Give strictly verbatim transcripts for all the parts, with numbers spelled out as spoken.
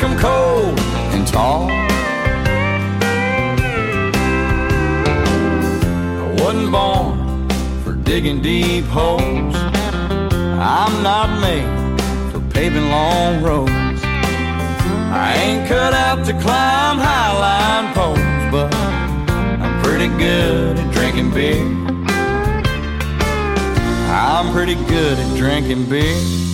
them cold and tall. I wasn't born for digging deep holes. I'm not made for paving long roads. I ain't cut out to climb highline poles, but I'm pretty good at drinking beer. I'm pretty good at drinking beer.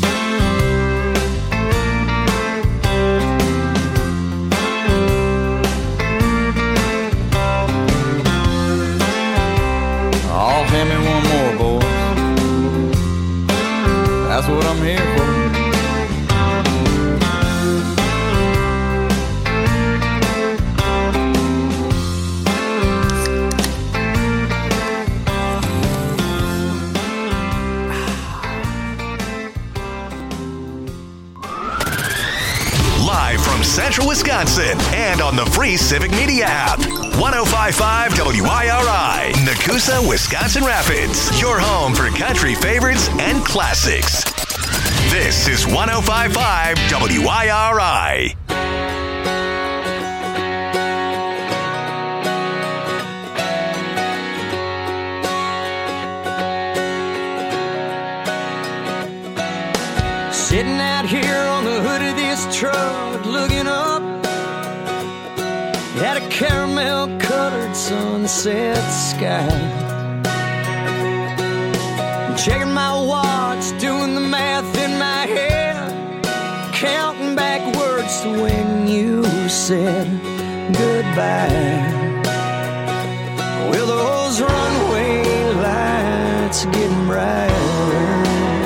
Oh, hand me one more, boys. That's what I'm here for. Central Wisconsin and on the free Civic Media app. one oh five point five W I R I, Nakusa, Wisconsin Rapids. Your home for country favorites and classics. This is one oh five point five W I R I. Sitting out here on the hood of this truck, looking up at a caramel-colored sunset sky. Checking my watch, doing the math in my head, counting backwards to when you said goodbye. Well, those runway lights are getting brighter.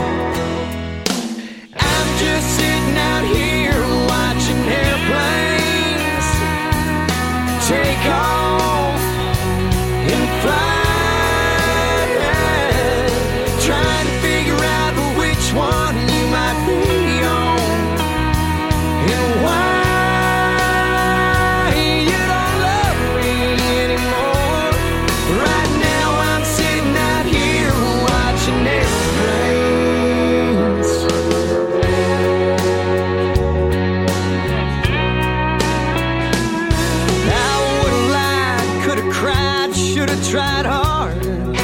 Just sitting out here watching airplanes take off and fly, trying to figure out which one you might be on and why you don't love me anymore. Right now I'm sitting out here watching airplanes. Tried hard,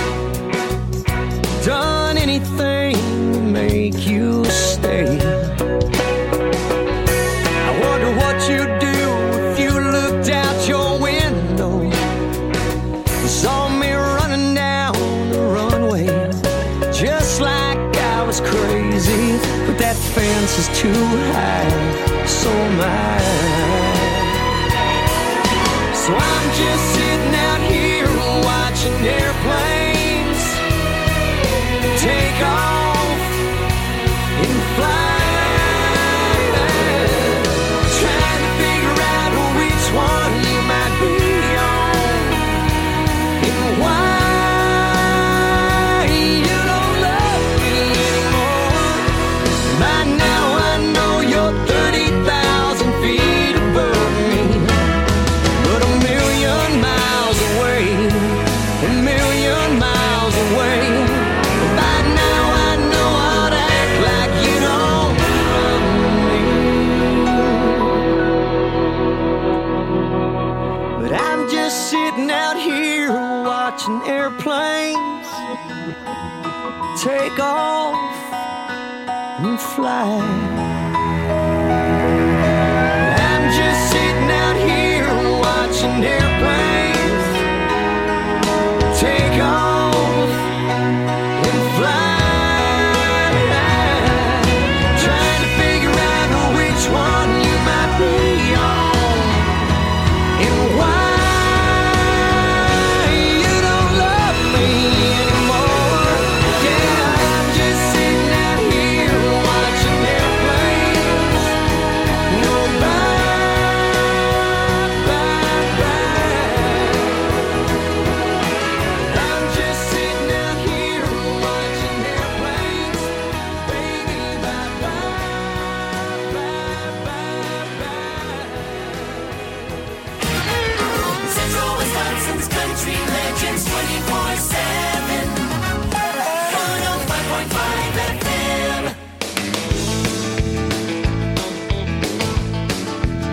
done anything to make you stay. I wonder what you'd do if you looked out your window and saw me running down the runway, just like I was crazy. But that fence is too high, so am I. So I'm just sitting out here watching airplanes take off and fly, trying to figure out which one you might be on and why you don't love me anymore. By now I know you're thirty thousand feet above me, but a million miles away. A million miles away. By now I know I'd act like you don't love me. But I'm just sitting out here watching airplanes take off and fly. I'm just sitting out here watching airplanes take off and fly, trying to figure out which one you might be on and why you don't love me anymore. Yeah, I'm just sitting out here watching airplanes go by, by, by. I'm just sitting out here watching airplanes, baby, bye, bye, bye, bye, bye. Central Wisconsin's country legends twenty-four seven. one oh five point five F M.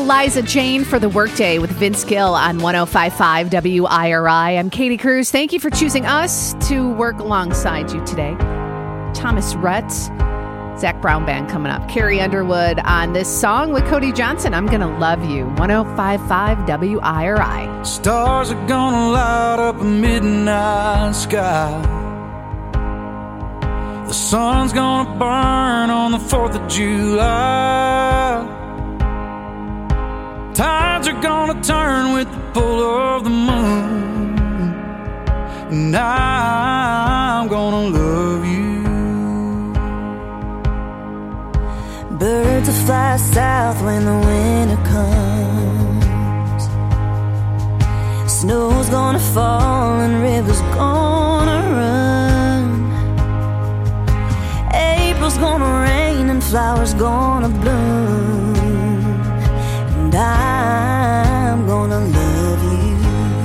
Liza Jane for the Workday with Vince Gill on one oh five point five W I R I. I'm Katie Cruz. Thank you for choosing us to work alongside you today. Thomas Rhett, Zach Brown Band coming up. Carrie Underwood on this song with Cody Johnson. I'm Gonna Love You. one oh five point five W I R I. Stars are gonna light up a midnight sky. The sun's gonna burn on the fourth of July. Tides are gonna turn with the pull of the moon, and I'm gonna love you. Birds will fly south when the winter comes. Snow's gonna fall and rivers gonna run. April's gonna rain and flowers gonna bloom. And I'm gonna love you.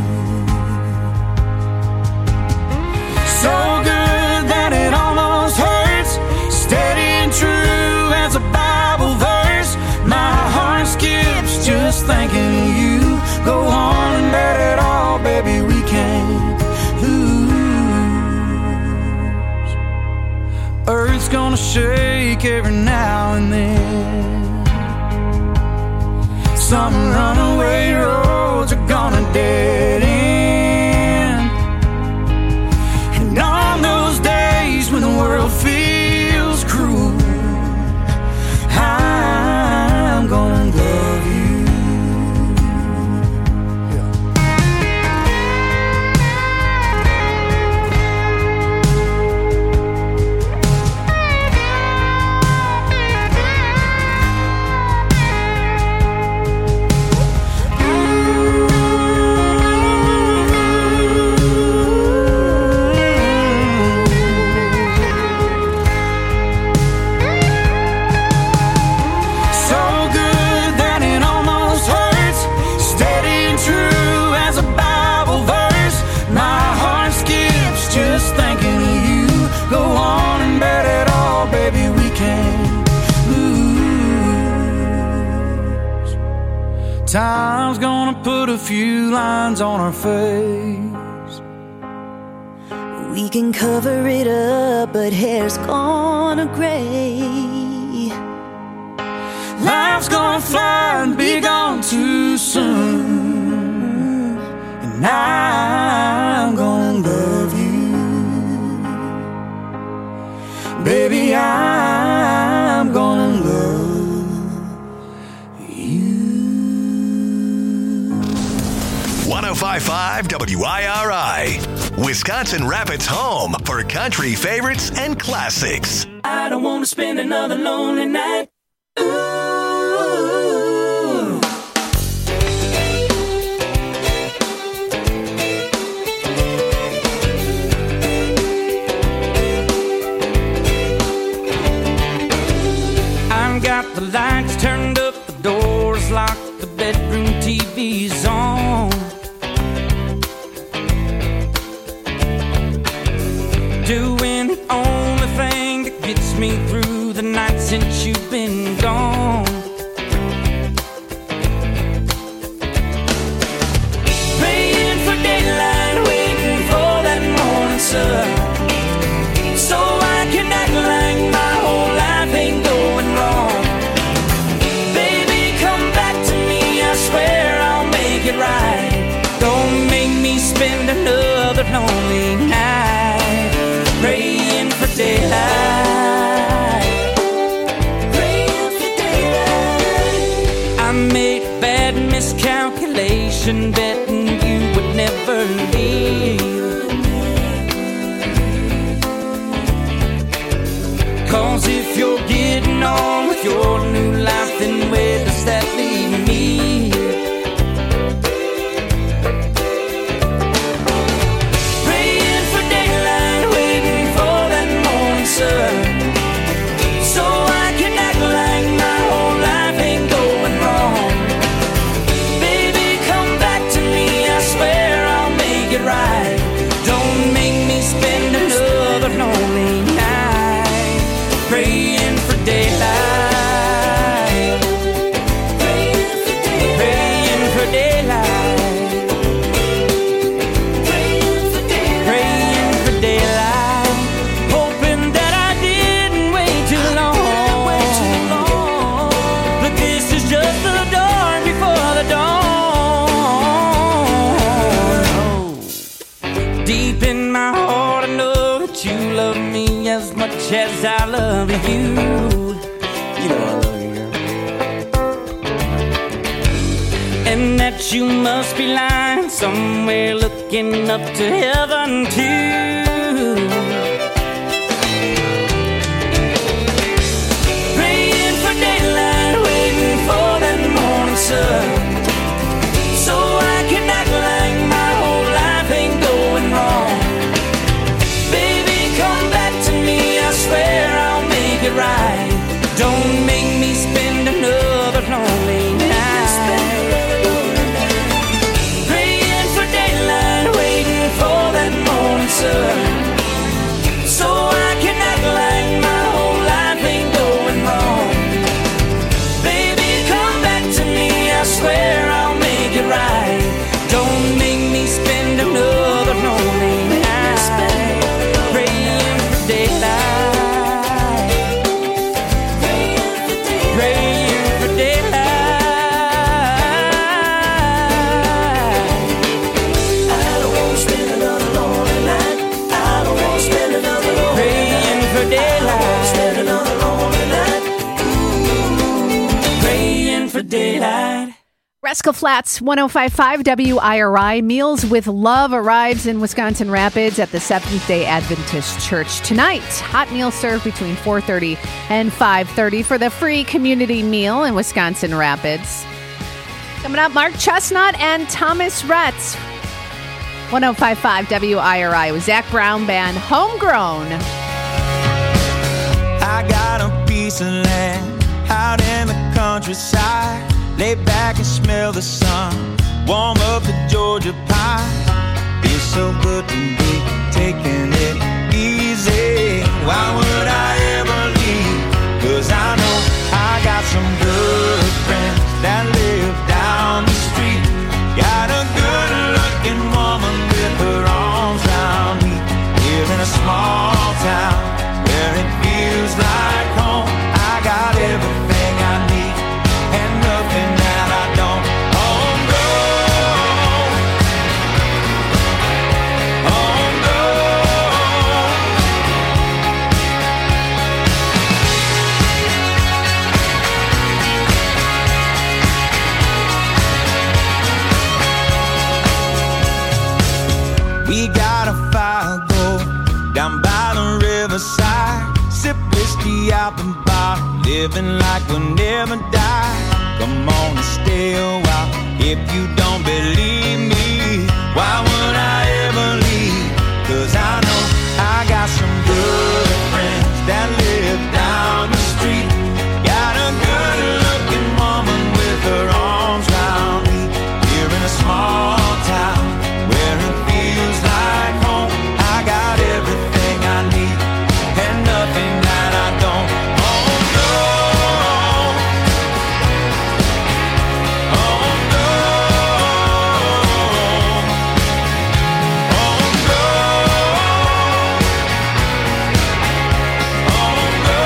So good that it almost hurts. Steady and true as a Bible verse. My heart skips just thinking of you. Go on and bet it all, baby, we can't lose. Earth's gonna shake every now and then. Some runaway roads are gonna dead end. And on those days when the world feels cruel, I'm gonna love you. Time's gonna put a few lines on our face. We can cover it up, but hair's gonna gray. Life's gonna fly and be gone too soon. And I'm gonna love you. Baby, I'm gonna love one oh five point five W I R I, Wisconsin Rapids' home for country favorites and classics. I don't want to spend another lonely night. Ooh. I've got the lights turned up, the doors locked, the bedroom T V's on. Doing the only thing that gets me through the night since you've been gone. Praying for daylight, waiting for that morning sun, so I can act like my whole life ain't going wrong. Baby, come back to me, I swear I'll make it right. Don't make me spend another lonely night praying for daylight, praying for daylight. I made a bad miscalculation, betting you would never leave. Cause if you're getting on with your new life, then where does that leave me? So I can act like my whole life ain't going wrong. Baby, come back to me, I swear I'll make it right. Don't make me spend another lonely night praying for daylight, praying for daylight. much as I love you. You know I love you, girl. And that you must be lying somewhere looking up to heaven too. Praying for daylight, waiting for that morning sun, so I can act like my whole life ain't going wrong. Baby, come back to me, I swear I'll make it right. Don't make me spend another lonely night. Praying for daylight, waiting for that morning sun, so I can act like my whole life ain't going wrong. Baby, come back to me, I swear I'll make it right. Don't make me spend another lonely night. Praying for daylight, praying for daylight. I don't wanna spend another lonely night. I don't wanna spend another lonely Praying for daylight, spend another lonely night. praying for daylight. Rascal Flats, one oh five point five W I R I. Meals with Love arrives in Wisconsin Rapids at the Seventh-day Adventist Church tonight. Hot meals served between four thirty and five thirty for the free community meal in Wisconsin Rapids. Coming up, Mark Chestnut and Thomas Rhett. one oh five point five W I R I with Zach Brown Band, Homegrown. I got a piece of land out in the countryside. Lay back and smell the sun, warm up the Georgia pie. Feels so good to be taking it easy. Why would I ever leave? 'Cause I know I got some good friends that live down the street. Got a good looking woman with her arms around me. Live in a small town where it feels like home. I got everything I need and nothing that I don't. Homegrown, homegrown. We got a fire go down by the riverside. Sip whiskey out the bar, living like we'll never die. Come on and stay a while if you don't believe me. Why would I ever leave? 'Cause I know I got some good friends that live down the street. Got a good looking woman with her arms round me. Here in a small town where it feels like home. I got everything I need and nothing that I don't. Oh no, oh no, oh no, oh no.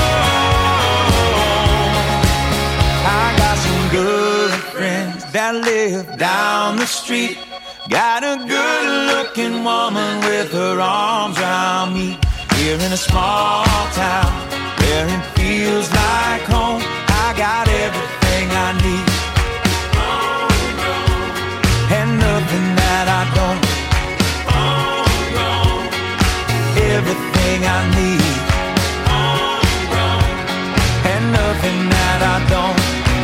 I got some good friends that live down the street. Got a good looking woman with her arms around me. Here in a small town where it feels like home. I got everything I need and nothing that I don't. Everything I need and nothing that I don't.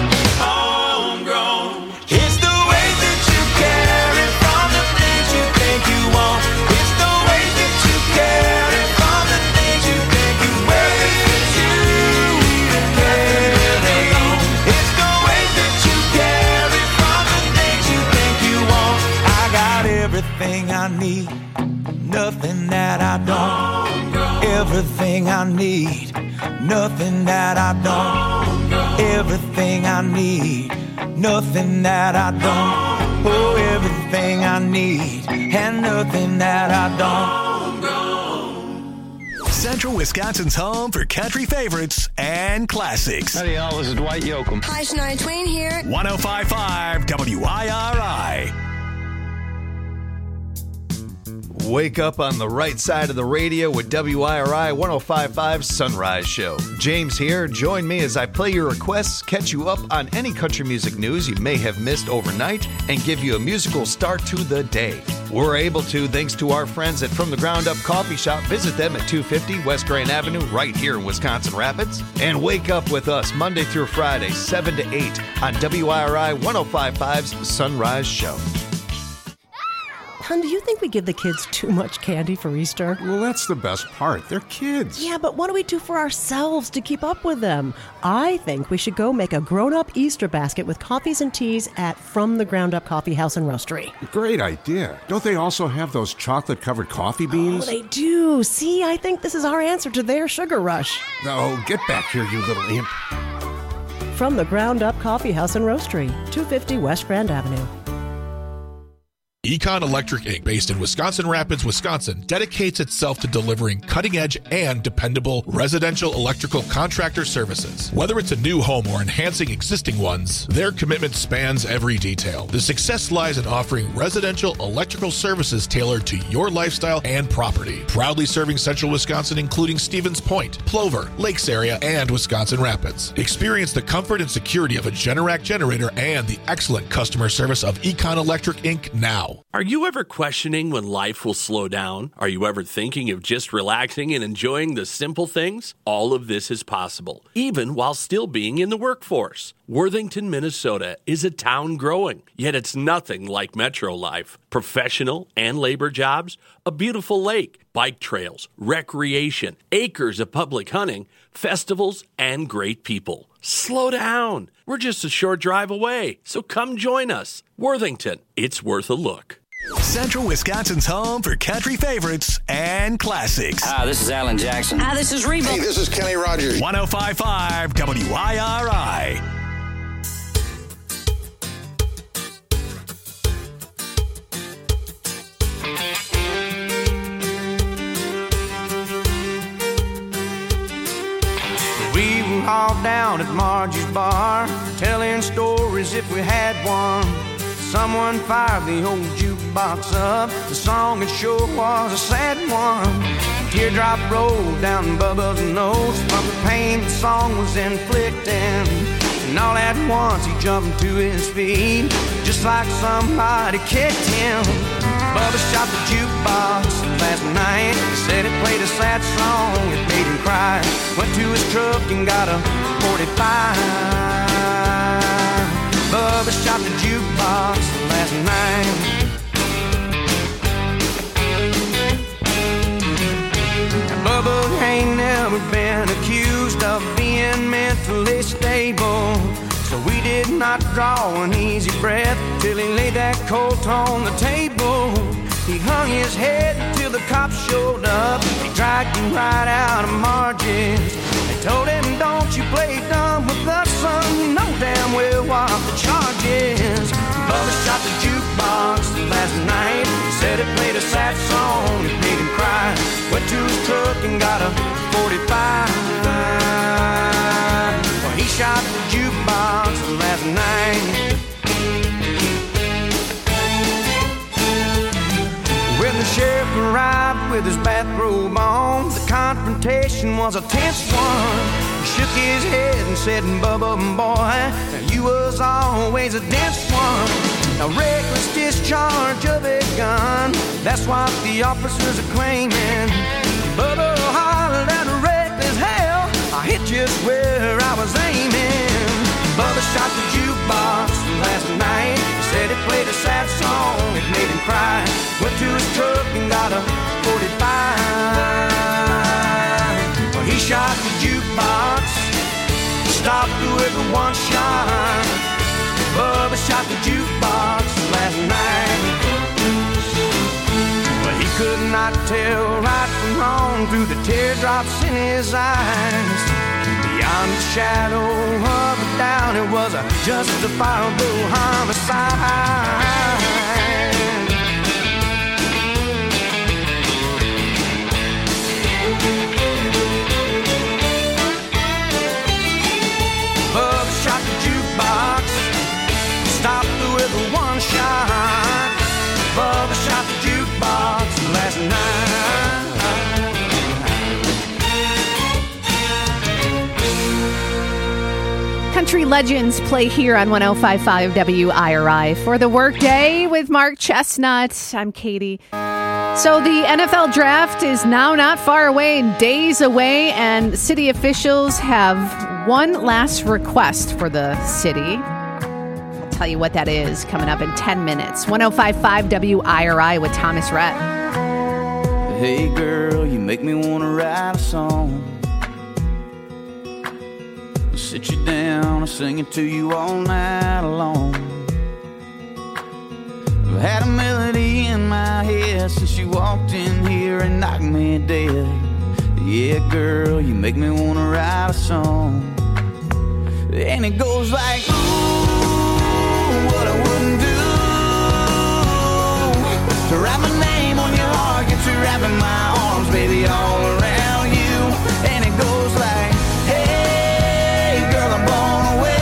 It's the way that you carry from the things you think you want. It's the way that you carry from the things you think you wear. It's you even carry on. It's the way that you carry from the things you think you want. I got everything I need, nothing that I don't. Everything I need, nothing that I don't. Everything I need, nothing that I don't. Oh, everything I need and nothing that I don't. Central Wisconsin's home for country favorites and classics. Howdy, y'all. This is Dwight Yoakam. Hi, Shania Twain here. one oh five point five W I R I. Wake up on the right side of the radio with W I R I one oh five point five Sunrise Show. James here. Join me as I play your requests, catch you up on any country music news you may have missed overnight, and give you a musical start to the day. We're able to thanks to our friends at From the Ground Up Coffee Shop. Visit them at two fifty West Grand Avenue right here in Wisconsin Rapids. And wake up with us Monday through Friday, seven to eight on W I R I one oh five point five's Sunrise Show. Hun, do you think we give the kids too much candy for Easter? Well, that's the best part. They're kids. Yeah, but what do we do for ourselves to keep up with them? I think we should go make a grown-up Easter basket with coffees and teas at From the Ground Up Coffee House and Roastery. Great idea. Don't they also have those chocolate-covered coffee beans? Oh, they do. See, I think this is our answer to their sugar rush. Oh, get back here, you little imp. From the Ground Up Coffee House and Roastery, two fifty West Grand Avenue. Econ Electric Incorporated, based in Wisconsin Rapids, Wisconsin, dedicates itself to delivering cutting-edge and dependable residential electrical contractor services. Whether it's a new home or enhancing existing ones, their commitment spans every detail. The success lies in offering residential electrical services tailored to your lifestyle and property. Proudly serving central Wisconsin, including Stevens Point, Plover, Lakes area, and Wisconsin Rapids. Experience the comfort and security of a Generac generator and the excellent customer service of Econ Electric Incorporated now. Are you ever questioning when life will slow down? Are you ever thinking of just relaxing and enjoying the simple things? All of this is possible, even while still being in the workforce. Worthington, Minnesota is a town growing, yet it's nothing like metro life. Professional and labor jobs, a beautiful lake, bike trails, recreation, acres of public hunting, festivals, and great people. Slow down. We're just a short drive away, so come join us. Worthington, it's worth a look. Central Wisconsin's home for country favorites and classics. Hi, this is Alan Jackson. Hi, this is Reba. Hey, this is Kenny Rogers. one oh five point five W I R I. We were all down at Margie's bar, telling stories if we had one. Someone fired the old jukebox up. The song it sure was a sad one. A teardrop rolled down Bubba's nose from the pain the song was inflicting. And all at once he jumped to his feet, just like somebody kicked him. Bubba shot the jukebox last night. He said it played a sad song, it made him cry. Went to his truck and got a forty-five. Bubba shot the jukebox last night. Now, Bubba ain't never been accused of being mentally stable, so we did not draw an easy breath till he laid that colt on the table. He hung his head till the cops showed up. He dragged him right out of Margie's. They told him, don't you play dumb with us, son. You know damn well what the charge is. Bubba shot the jukebox last night. He said it played a sad song, it made him cry. Went to his truck and got a forty-five. Well, he shot the jukebox last night. When the sheriff arrived with his bathrobe on, the confrontation was a tense one. He shook his head and said, Bubba, boy, you was always a dense one. A reckless discharge of a gun, that's what the officers are claiming. Bubba hollered at a reckless hell, I hit just where I was aiming. Bubba shot the jukebox last night. He said it played a sad song, it made him cry. Went to his truck and got a forty-five. Well, he shot the jukebox, stopped with a one shot. Bubba shot the jukebox last night. But he could not tell right from wrong through the teardrops in his eyes. Beyond the shadow of a doubt, it was a justifiable homicide. Bubba shot the jukebox, stopped with a one shot. Bubba shot the jukebox last country legends play here on one oh five point five W I R I for the workday with Mark Chestnut. I'm Katie. So the N F L draft is now not far away, days away, and city officials have one last request for the city. I'll tell you what that is coming up in ten minutes. one oh five point five W I R I with Thomas Rhett. Hey girl, you make me want to write a song. Sit you down and sing it to you all night long. I've had a melody in my head since you walked in here and knocked me dead. Yeah, girl, you make me want to write a song. And it goes like, ooh, what I wouldn't do to write my name on your heart, get you wrapping my arms, baby, all around you. And it goes like, hey, girl, I'm blown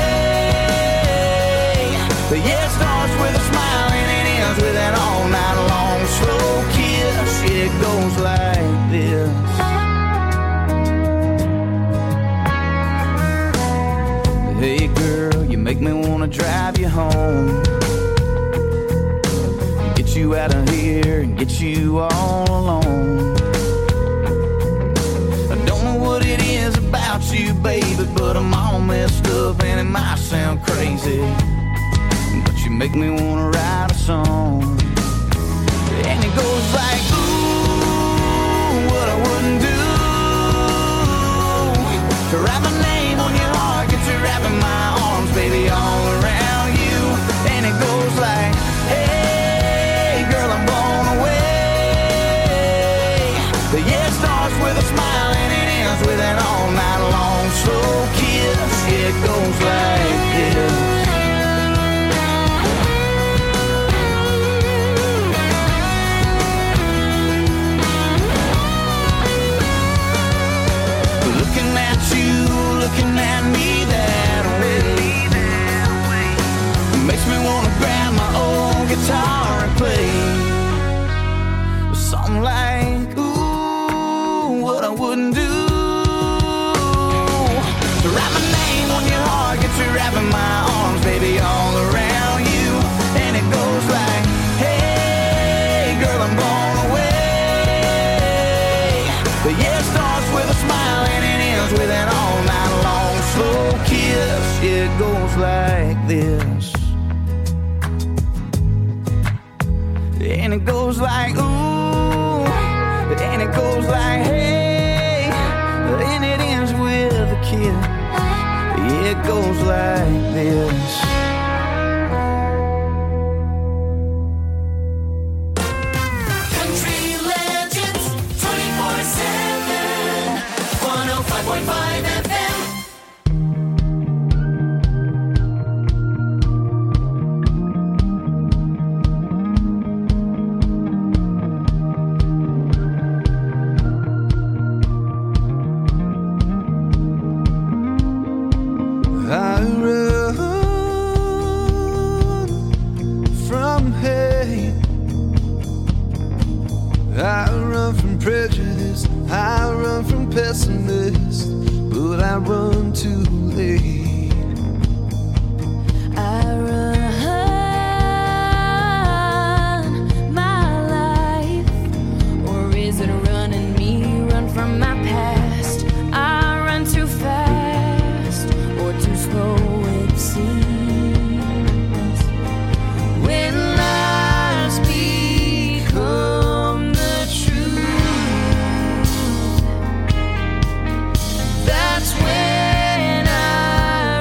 away. But yeah, it starts with a smile and it ends with an all night long slow kiss. It goes like this. Hey girl, you make me wanna drive you home, get you out of here and get you all alone. I don't know what it is about you, baby, but I'm all messed up and it might sound crazy, but you make me wanna write a song. And it goes like, ooh, what I wouldn't do to write my name on your heart, get you wrapping my arms, baby, all around you. And it goes like, hey, girl, I'm blown away. But yeah, it starts with a smile and it ends with an all night long slow kiss. Yeah, it goes like this. Looking at me that way, makes me wanna grab my old guitar and play something like, ooh, what I wouldn't do to write my name on your heart, get you wrapping my arms, baby, all around you. And it goes like, hey, girl, I'm blown away. But yeah, it starts with a smile and it ends with an all night long slow kiss. It goes like this. And it goes like, ooh, and it goes like, hey, and it ends with a kiss. It goes like this. Country legends twenty-four seven, one oh five point five F M. I run from hate, I run from prejudice, I run from pessimists, but I run too late. I run my life, or is it running me? Run from my past. I run too fast, or too slow it seems. When lies become the truth, that's when I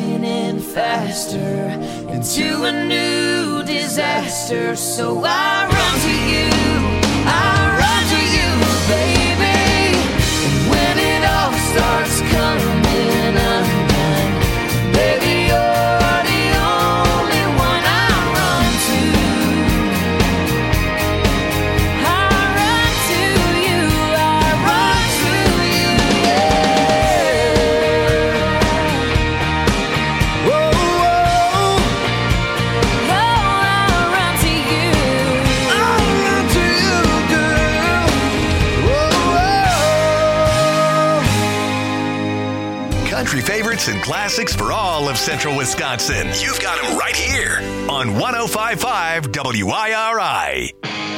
spinning faster into a new disaster. So I run to you, I run to you, baby. And when it all starts coming undone, baby, you're the only one I run to. I run to you, I run to you, yeah. Whoa, whoa. Oh, I run to you. I run to you, girl. Whoa, whoa. Country favorites and classics for all of Central Wisconsin. You've got them right here on one oh five point five W I R I.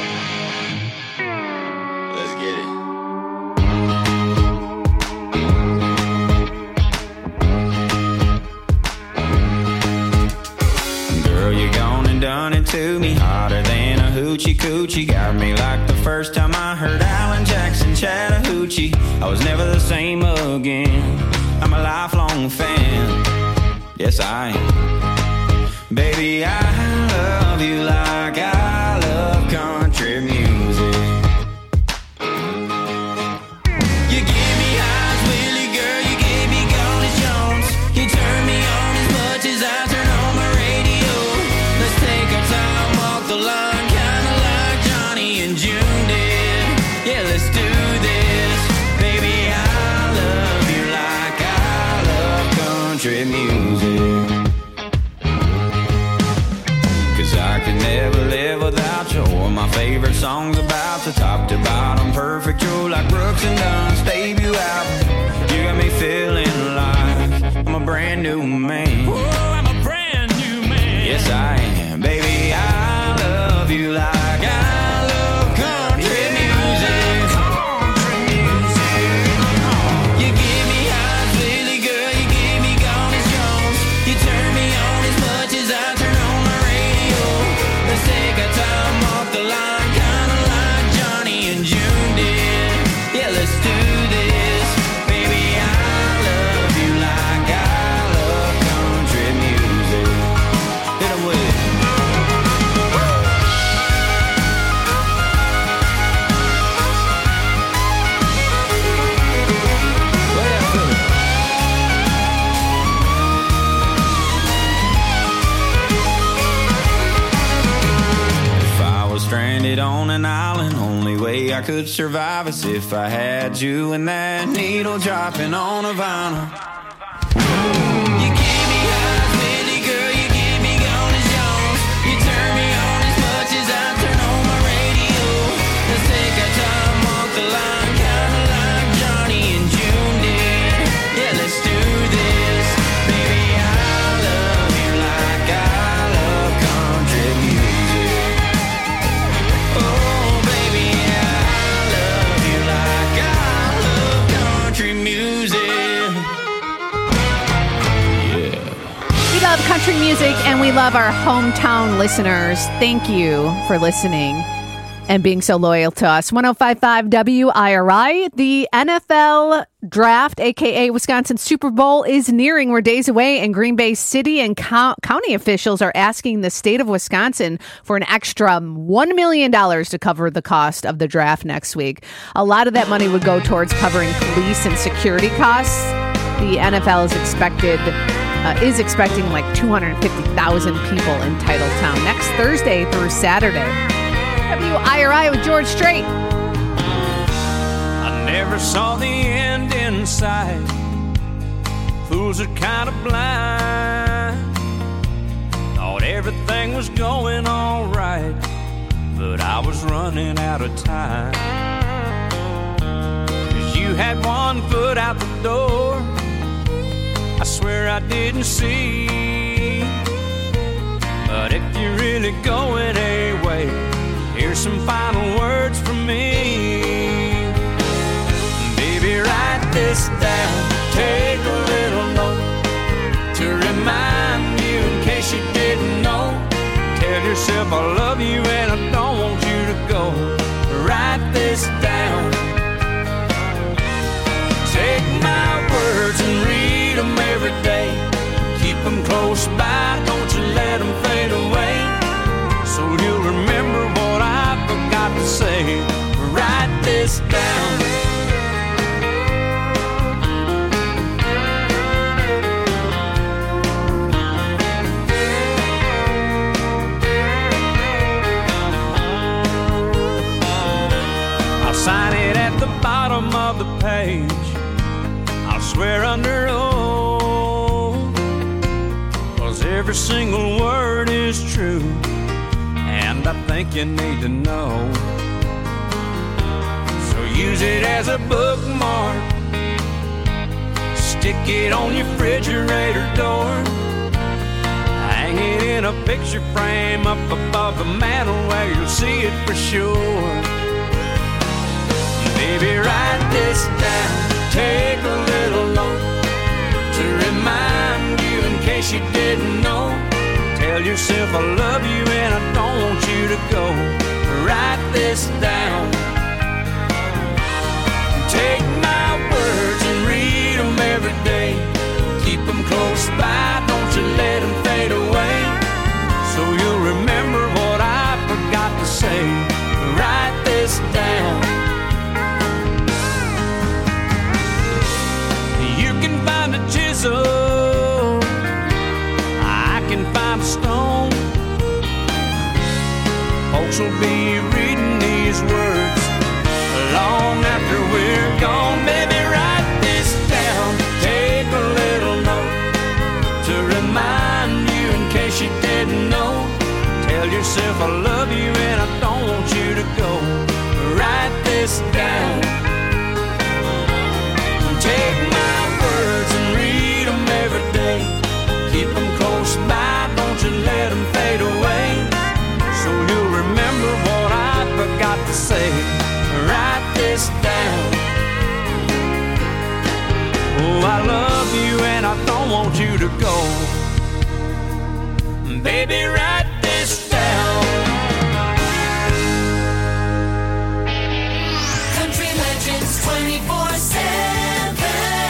Let's get it. Girl, you gone and done it to me, hotter than a hoochie coochie. Got me like the first time I heard Alan Jackson Chattahoochee. I was never the same again. I'm a lifelong fan. Yes, I am. Baby, I love you like I love country music. You give me eyes, Willie, girl, you gave me Gordon Jones. You turn me on as much as I turn on my radio. Let's take our time, walk the line, kinda like Johnny and June did. Yeah, let's do this. Baby, I love you like I love country music. Cause I could never live without you. Or my favorite songs about the top to bottom, perfect. You're like Brooks and Dunn's debut album. You got me feeling like I'm a brand new man. Whoa, I'm a brand new man. Yes, I am. Baby, I love you like I love country music. Country music. You give me eyes, Willie, girl, you give me Gordon Jones. You turn me on as much as I turn on my radio. Let's take our time off the line, kinda like Johnny and June did. Yeah, let's do this. Baby, I love you like I love country music. Hit 'em with it. Play that for me. If I was stranded on an island, only way I could survive is if I had you and that needle dropping on a vinyl. You give me eyes, Willie, girl, you give me Gordon Jones. You turn me on as much as I turn on my radio. Let's take our time, walk the line, kinda like Johnny and June did. Yeah, let's do this. Baby, I love you like I love country music. Oh, baby, I love you like I love country music. Yeah. We love country music and we love our hometown listeners. Thank you for listening and being so loyal to us. one oh five point five W I R I. The N F L draft, aka Wisconsin Super Bowl, is nearing. We're days away, and Green Bay City and co- county officials are asking the state of Wisconsin for an extra one million dollars to cover the cost of the draft next week. A lot of that money would go towards covering police and security costs. The N F L is expected uh, is expecting like two hundred fifty thousand people in Titletown next Thursday through Saturday. W I R I with George Strait. I never saw the end in sight. Fools are kind of blind. Thought everything was going all right, but I was running out of time. 'Cause you had one foot out the door, I swear I didn't see. But if you're really going away, here's some final words from me. Baby, write this down, take a little note to remind you in case you didn't know. Tell yourself I love you and I don't want you to go. Write this down. Take my words and read them every day. Keep close by, don't you let them fade away. So you'll remember what I forgot to say. Write this down. I'll sign it at the bottom of the page. I'll swear under oath, 'cause every single word is true, and I think you need to know. So use it as a bookmark, stick it on your refrigerator door, hang it in a picture frame up above the mantle where you'll see it for sure. Baby, write this down, take a little note to remind you in case you didn't know. Tell yourself I love you and I don't want you to go. Write this down. Take my words and read them every day. Keep them close by, don't you let them fade away. So you'll remember what I forgot to say. Write this down. You can find a chisel, I can find a stone. Folks will be reading these words long after we're gone. Baby, write this down, take a little note to remind you in case you didn't know. Tell yourself I love you and I don't want you to go. Write this down. Take my words and read them every day. Keep them close by, don't you let them fade away. So you'll remember what I forgot to say. Write this down. Oh, I love you and I don't want you to go. Baby, write this down. Country Legends twenty-four seven.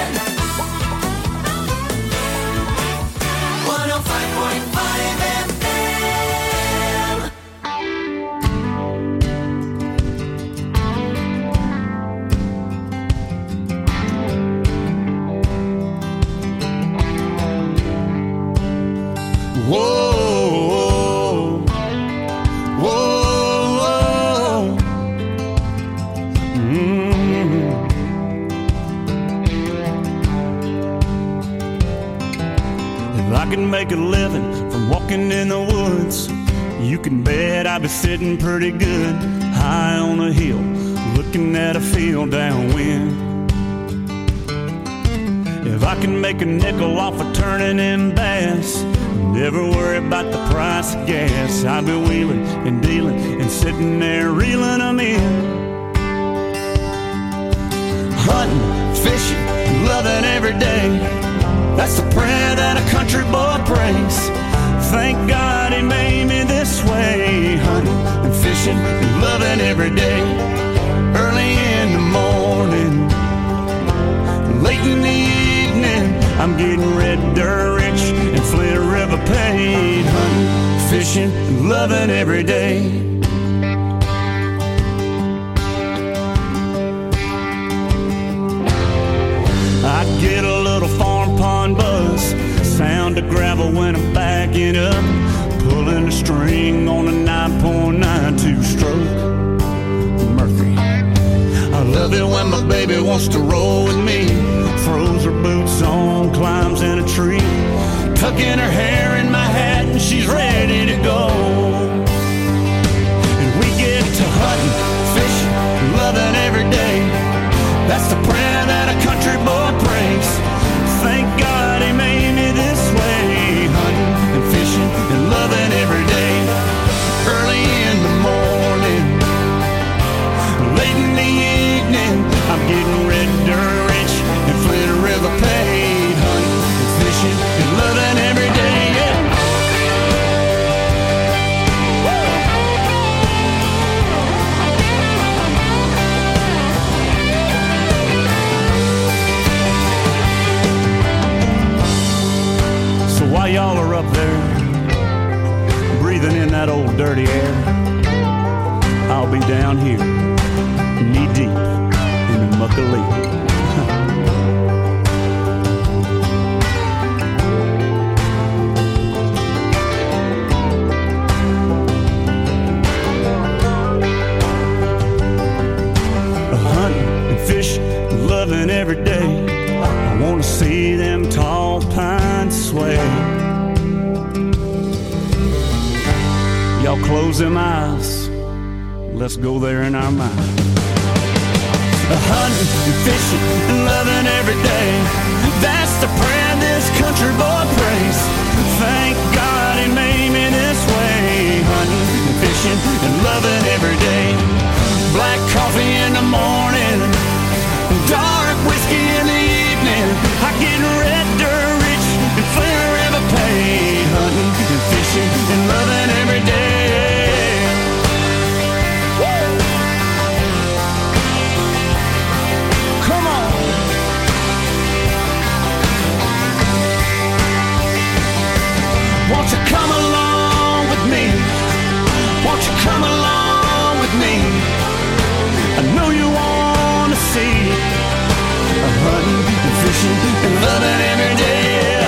one oh five point five F M. Whoa, whoa, whoa. Mm. If I can make a living from walking in the woods, you can bet I'd be sitting pretty good high on a hill, looking at a field downwind. If I can make a nickel off of turning in bass, never worry about the price of gas, I'll be wheeling and dealing and sitting there reeling them in. Hunting, fishing, loving every day, that's the prayer that a country boy prays. Thank God he made me this way. Hunting and fishing and loving every day. Early in the morning, late in the evening, I'm getting red dirt rich and Flint River paid. Hunting, fishing, and loving every day. I get a little farm pond buzz, sound of gravel when I'm backing up, pulling a string on a nine point nine two stroke Mercury. I love it when my baby wants to roll with me, throws her boots on, climbs in a tree, tucking her hair in my hat and she's ready to go. And we get to hunting, fishing, loving every day, that's the prayer that a country boy prays. Thank God he made me this way. Hunting and fishing and loving every day. Early in the morning, late in the evening, I'm getting red dirt rich and Flint River paid. Hunting and fishing and loving every day, yeah. y'all are up there breathing in that old dirty air, I'll be down here, knee deep in the muck of leaf. Loving every day, I want to see them tall pines sway. Y'all close them eyes, let's go there in our mind. Hunting and fishing and loving every day, that's the prayer this country boy prays. Thank God he made me this way. Hunting and fishing and loving every day. Black coffee in the morning, dark whiskey in the evening. I get red dirt rich and forever paid. Hunting and fishing and loving every day. Woo! Come on. Won't you come along with me? Won't you come along with me? I know you want to see hunting and fishing and loving every day.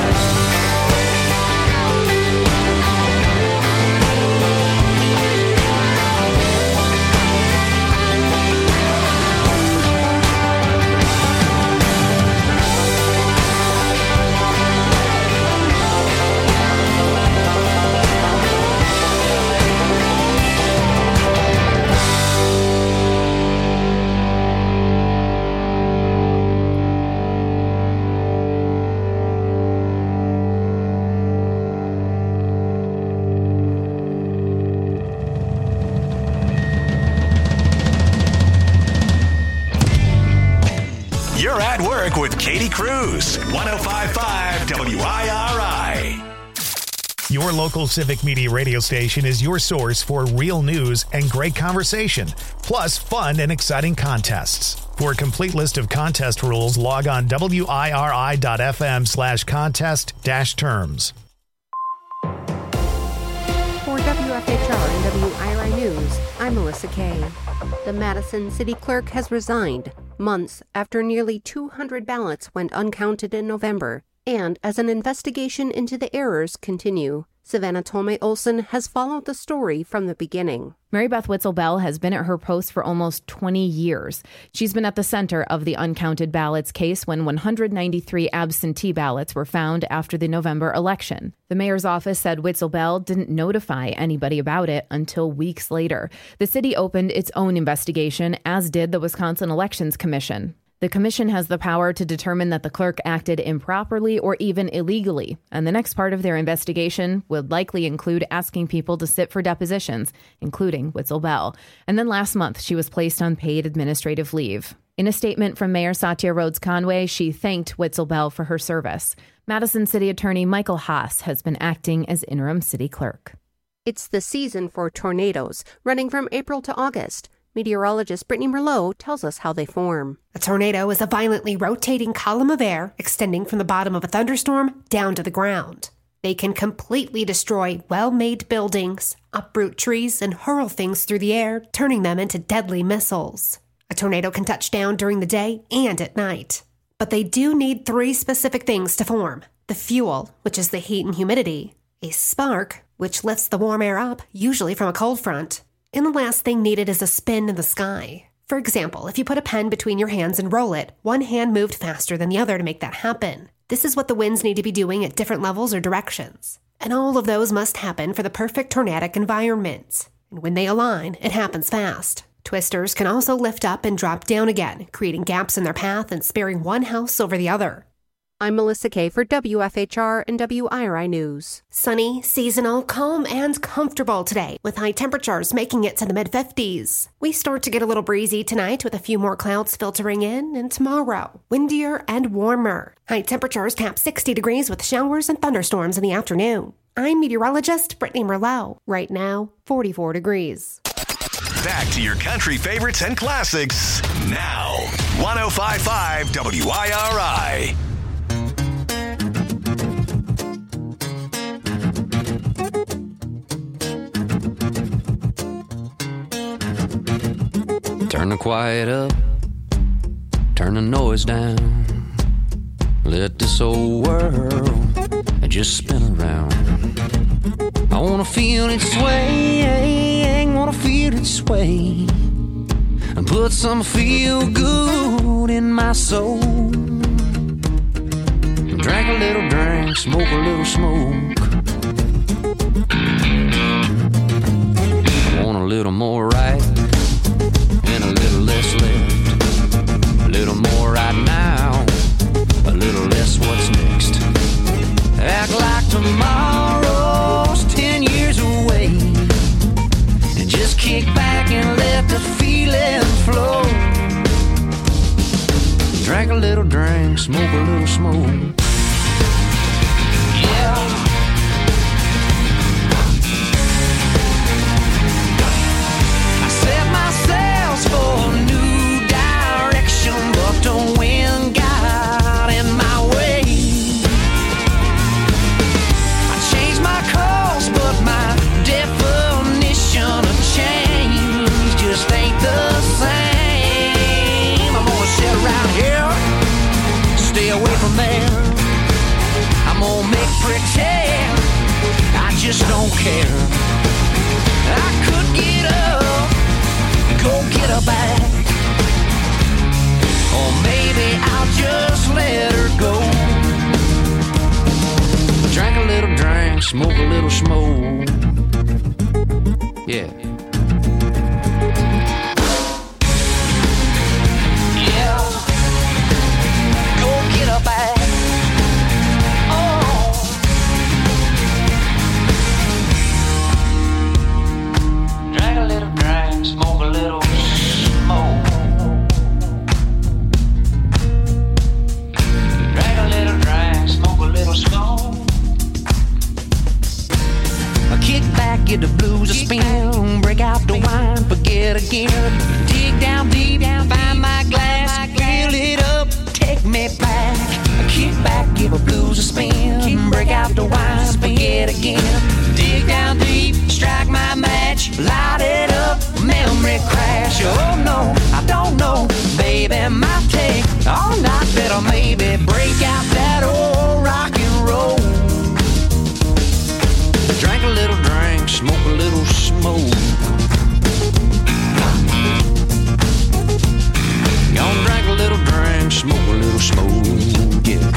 With Katie Cruz, one oh five point five W I R I. Your local Civic Media radio station is your source for real news and great conversation, plus fun and exciting contests. For a complete list of contest rules, log on W I R I dot F M slash contest dash terms. For W F H R and W I R I News, I'm Melissa Kay. The Madison City Clerk has resigned months after nearly two hundred ballots went uncounted in November, and as an investigation into the errors continue. Savannah Tolme Olson has followed the story from the beginning. Mary Beth Witzel-Bell has been at her post for almost twenty years. She's been at the center of the uncounted ballots case when one hundred ninety-three absentee ballots were found after the November election. The mayor's office said Witzel-Bell didn't notify anybody about it until weeks later. The city opened its own investigation, as did the Wisconsin Elections Commission. The commission has the power to determine that the clerk acted improperly or even illegally, and the next part of their investigation would likely include asking people to sit for depositions, including Witzel-Bell. And then last month, she was placed on paid administrative leave. In a statement from Mayor Satya Rhodes Conway, she thanked Witzel-Bell for her service. Madison City Attorney Michael Haas has been acting as interim city clerk. It's the season for tornadoes, running from April to August. Meteorologist Brittany Merlot tells us how they form. A tornado is a violently rotating column of air extending from the bottom of a thunderstorm down to the ground. They can completely destroy well-made buildings, uproot trees, and hurl things through the air, turning them into deadly missiles. A tornado can touch down during the day and at night. But they do need three specific things to form. The fuel, which is the heat and humidity. A spark, which lifts the warm air up, usually from a cold front. And the last thing needed is a spin in the sky. For example, if you put a pen between your hands and roll it, one hand moved faster than the other to make that happen. This is what the winds need to be doing at different levels or directions. And all of those must happen for the perfect tornadic environment. And when they align, it happens fast. Twisters can also lift up and drop down again, creating gaps in their path and sparing one house over the other. I'm Melissa Kay for W F H R and W I R I News. Sunny, seasonal, calm, and comfortable today, with high temperatures making it to the mid fifties. We start to get a little breezy tonight with a few more clouds filtering in, and tomorrow, windier and warmer. High temperatures tap sixty degrees with showers and thunderstorms in the afternoon. I'm meteorologist Brittany Merlot. Right now, forty-four degrees. Back to your country favorites and classics now. one oh five point five W I R I. Turn the quiet up, turn the noise down. Let this old world just spin around. I wanna feel it sway, wanna feel it sway, and put some feel good in my soul. Drink a little drink, smoke a little smoke. I want a little more right and a little less left. A little more right now, a little less what's next. Act like tomorrow's ten years away, and just kick back and let the feeling flow. Drink a little drink, smoke a little smoke. Yeah. I set my sails for a new direction, but the wind got in my way. I changed my course, but my definition of change just ain't the same. I'm gonna sit around here, stay away from there. I'm gonna make pretend I just don't care. I could get up, go get her back, or maybe I'll just let her go. Drink a little drink, smoke a little smoke. Yeah. Yeah. Go get her back. Smoke a little smoke. Drink a little drink, smoke a little smoke. I kick back, get the blues a spin, break out the wine, forget again. Dig down deep, find my glass, fill it up, take me back. I kick back, give a blues a spin, break out the wine, forget again. Dig down deep, strike my match, light it up, memory crash. Oh no, I don't know, baby, might take all night, better maybe break out that old rock and roll. Drink a little drink, smoke a little smoke. Gonna drink a little drink, smoke a little smoke, yeah.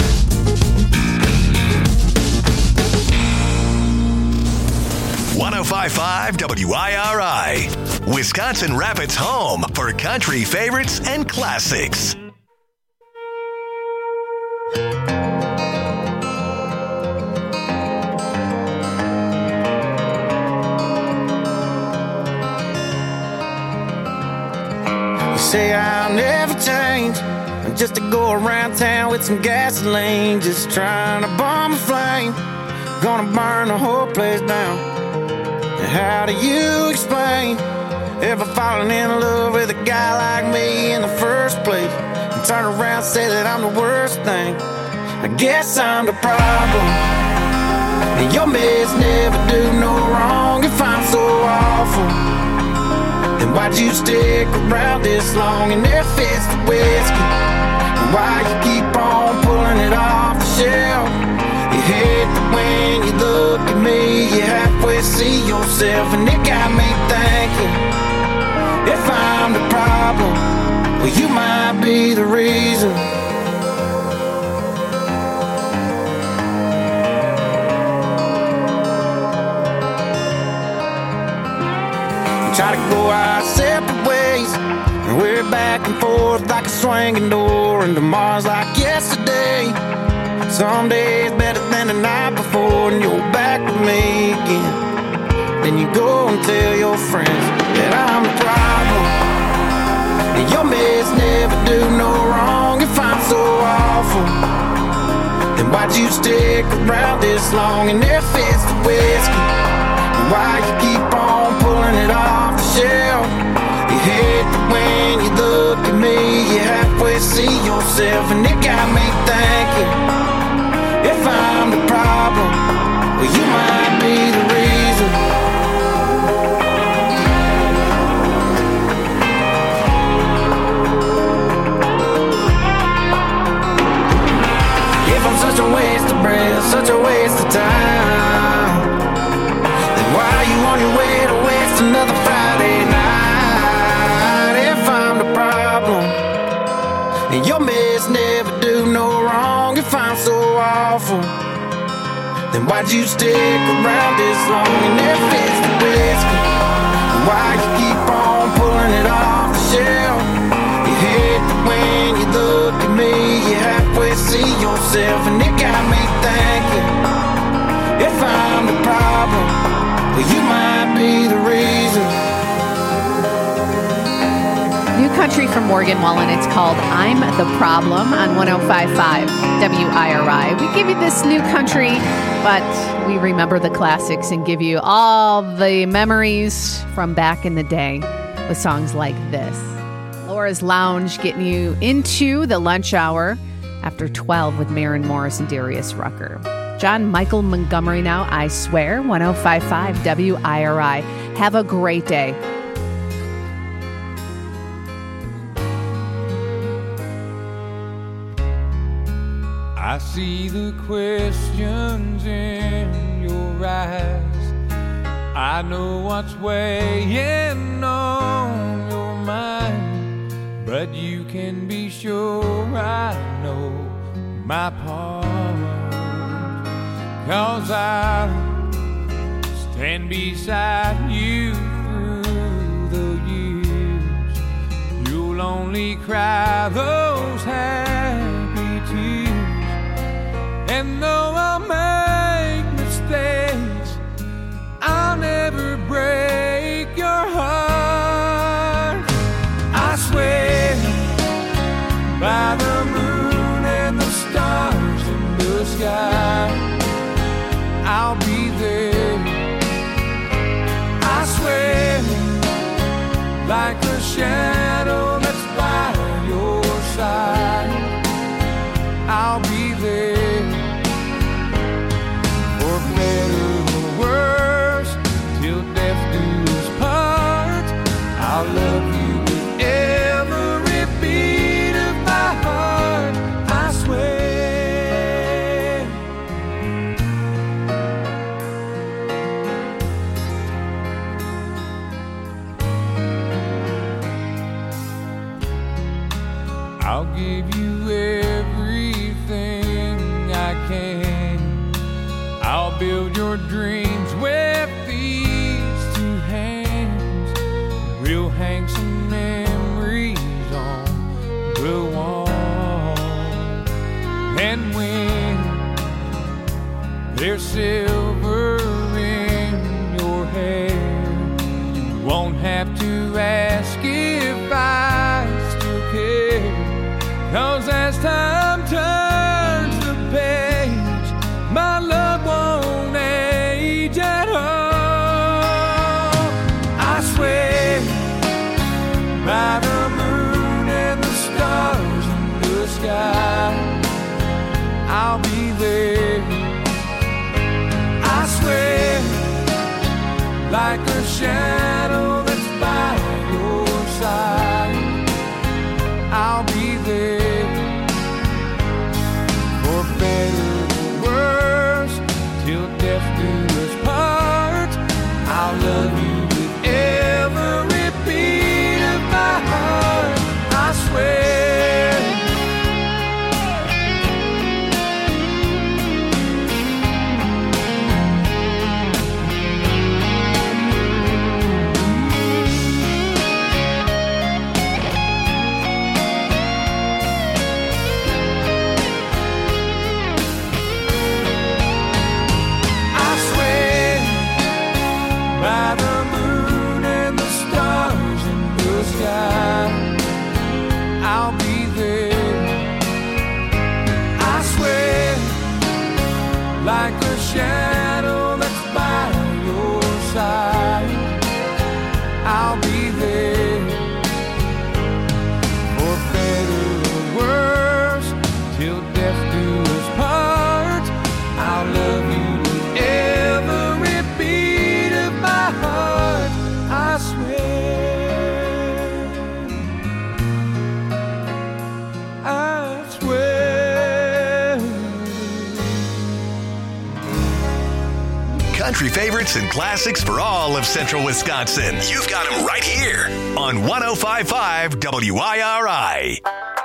one oh five point five W I R I, Wisconsin Rapids' home for country favorites and classics. You say I'll never change, just to go around town with some gasoline, just trying to bomb a flame, gonna burn the whole place down. How do you explain ever falling in love with a guy like me in the first place, and turn around and say that I'm the worst thing? I guess I'm the problem, and your meds never do no wrong. If I'm so awful, then why'd you stick around this long? And if it's the whiskey, why you keep on pulling it off the shelf? You hate that when you look at me, you halfway see yourself, and it got me thinking, if I'm the problem, well, you might be the reason. We try to go our separate ways, and we're back and forth like a swinging door, and tomorrow's like yesterday. Some days better than the night before, and you're back with me again. Then you go and tell your friends that I'm the problem, and your meds never do no wrong. If I'm so awful, then why'd you stick around this long? And if it's the whiskey, why you keep on pulling it off the shelf? You hate that when you look at me, you halfway see yourself, and it got me thinking, if I'm the problem, well, you might be the reason. another Friday night. If I'm the problem and your mess never do no wrong, if I'm so awful, then why'd you stick around this long? And if it's the whiskey, then why you keep on pulling it off the shelf? You hate that when you look at me, you halfway see yourself, and it got me thinking, if I'm the problem, well, you might be the reason. New country from Morgan Wallen. It's called I'm the Problem on one oh five point five W I R I. We give you this new country, but we remember the classics and give you all the memories from back in the day with songs like this. Laura's Lounge getting you into the lunch hour after twelve with Maren Morris and Darius Rucker. John Michael Montgomery now, I Swear, one oh five point five W I R I. Have a great day. I see the questions in your eyes. I know what's weighing on your mind, but you can be sure I know my part. 'Cause I'll stand beside you through the years. You'll only cry those happy tears. And though I'll make mistakes, I'll never break your heart. I swear by the moon and the stars in the sky, I'll be there. I swear like a shadow that's by your side, I'll be there. For better or worse, till death do us part, I'll love you with every beat of my heart. I swear. I'll give you everything I can. I'll build your dreams with these two hands. We'll hang some memories on the wall. And when there's silver in your hair, you won't have to ask if I still care. 'Cause as time turns the page, my love won't age at all. I swear by the moon and the stars in the sky, I'll be there. I swear like a shadow that's by your side, I'll be there. For better or worse, till death do us part, I'll love you with every beat of my heart. I swear. country favorites and classics for all of central Wisconsin. You've got them right here on one oh five point five W I R I.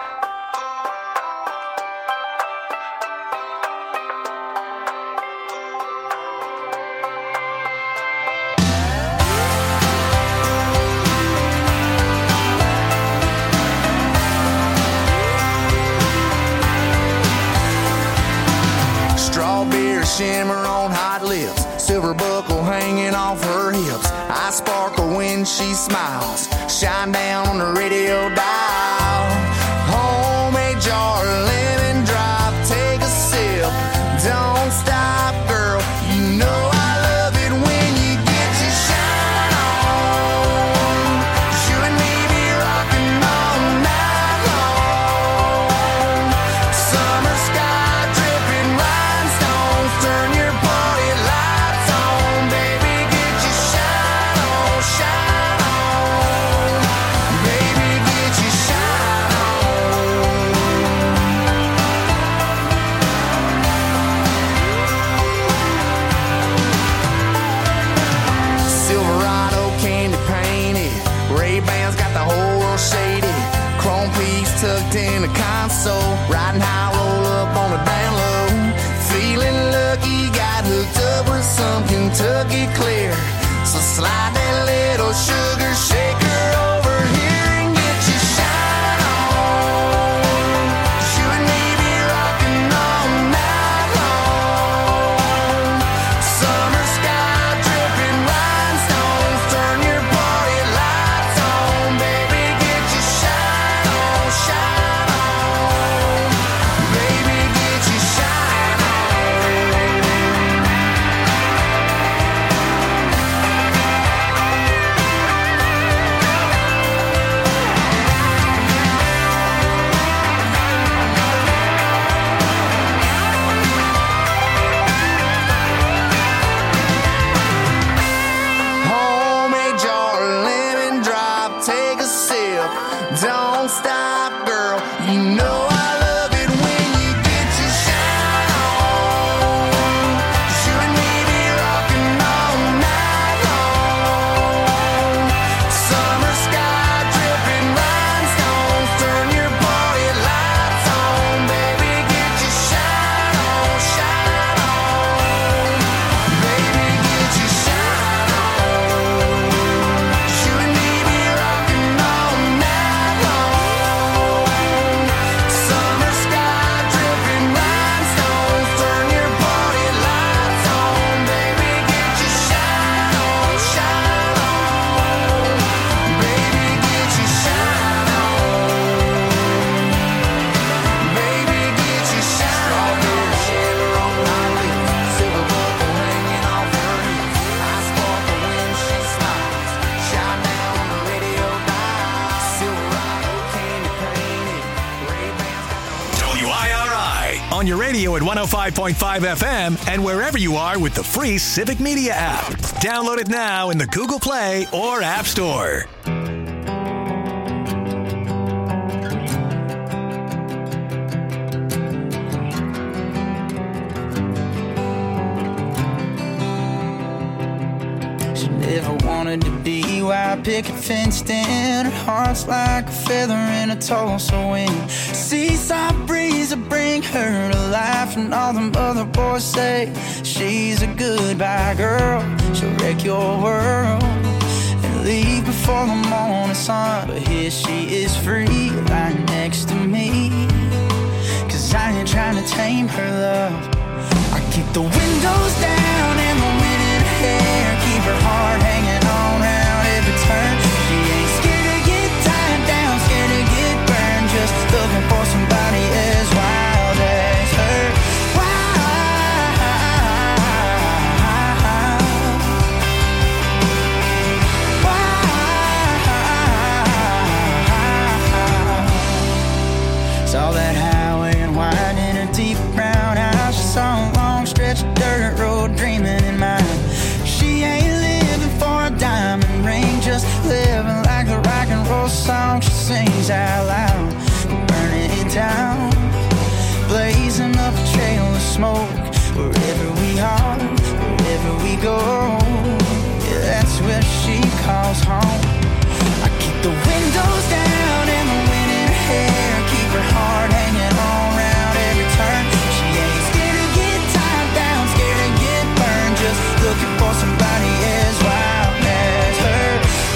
Strawberry shimmer on hot lips, silver buckle hanging off her hips. I sparkle when she smiles, shine down on the radio dial. Homemade jar, lemon drop, take a sip. Don't stop, girl, you know I love it when you get your shine on. You and me be rocking all night long. Summer sky dripping rhinestones, turn your party lights on. Baby, get your shine on, shine on. Baby, get your shine on. Silverado candy painted, Ray-Bans got the whole world shaded. Chrome piece tucked in the console, riding high, roll up on the down low. Feeling lucky, got hooked up with some Kentucky clear. So slide that little sugar shaker over here and get your shine on. You and me be rocking all night long. Summer sky dripping rhinestones, turn your party lights on. Baby, get your shine on, shine on. Baby, get your shine on. Homemade jar, lemon drop, take a sip. Don't stop, girl, you know I love it when you get your shine on. You and me be rocking all night long. Summer sky dripping rhinestones, turn your party lights on. Baby, get your shine on, shine on. Baby, get your shine on. You and me be rocking all night long. Summer sky dripping rhinestones, turn your party lights on. Baby, get your shine on, shine on. Baby, get your shine on. Baby, get your shine on. Strawberry shimmer on my lips, silver buckle hanging off her hips. I sparkle when she smiles, shine down on the radio dial. Silverado candy painted, Ray-Bans. W I R I on your radio at one oh five point five F M and wherever you are with the free Civic Media app. Download it now in the Google Play or App Store. She never wanted to be wild picket fenced in. Her heart's like a feather in a Tulsa wind. Seesaw breeze will bring her to life, and all them other boys say she's a goodbye girl. She'll wreck your world and leave before the morning sun. But here she is free, lying next to me. Cause I ain't trying to tame her love. I keep the windows down and the wind in her hair, keep her heart hanging on round every turn. She ain't scared to get tied down, scared to get burned, just looking for somebody as wild as her. Saw that highway and wide in her deep brown eyes. She saw a long stretch of dirt road dreaming in mind. She ain't living for a diamond ring, just living like the rock and roll song she sings out loud. Burning it down, blazing up a trail of smoke. Wherever we are, wherever we we go. Yeah, that's where she calls home. I keep the windows down and the wind in her hair, keep her heart hanging on round every turn. She ain't scared to get tied down, scared to get burned, just looking for somebody as wild as her.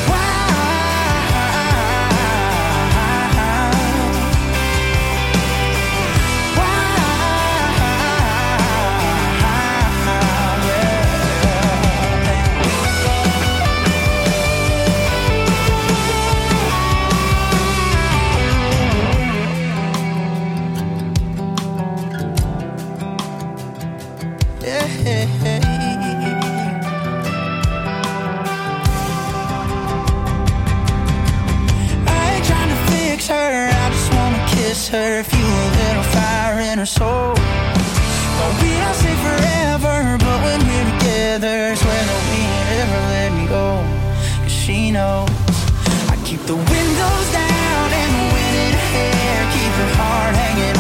Her, fuel a little fire in her soul. Well, we don't say forever, but when we're together, swear that we ain't ever let me go. Cause she knows I keep the windows down and the wind in her hair, keep her heart hanging